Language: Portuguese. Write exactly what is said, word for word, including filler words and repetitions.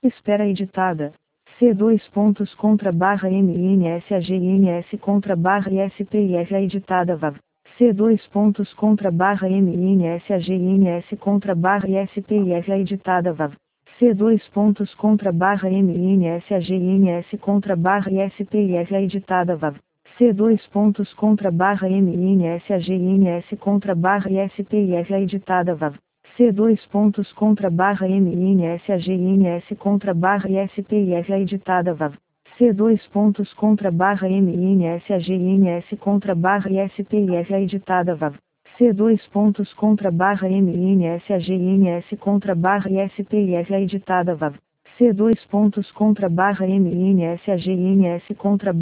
Espera editada. C dois pontos contra barra M N S A G N S contra barra I S P I F A editada V A V. C dois pontos contra barra M N S A G N S contra barra I S P I F A editada V A V. C dois pontos contra barra M N S A G N S contra barra I S P I F A editada V A V. C dois pontos contra barra M N S A G N S contra barra I S P I F A editada V A V. C dois pontos contra barra M N S A G N S contra barra I S P I F A editada V A V. C dois pontos contra barra M N S A G N S contra barra I S P I F A editada V A V. C dois pontos contra barra M N S A G N S contra barra I S P I F A editada V A V. C dois pontos contra barra M N S A G N S contra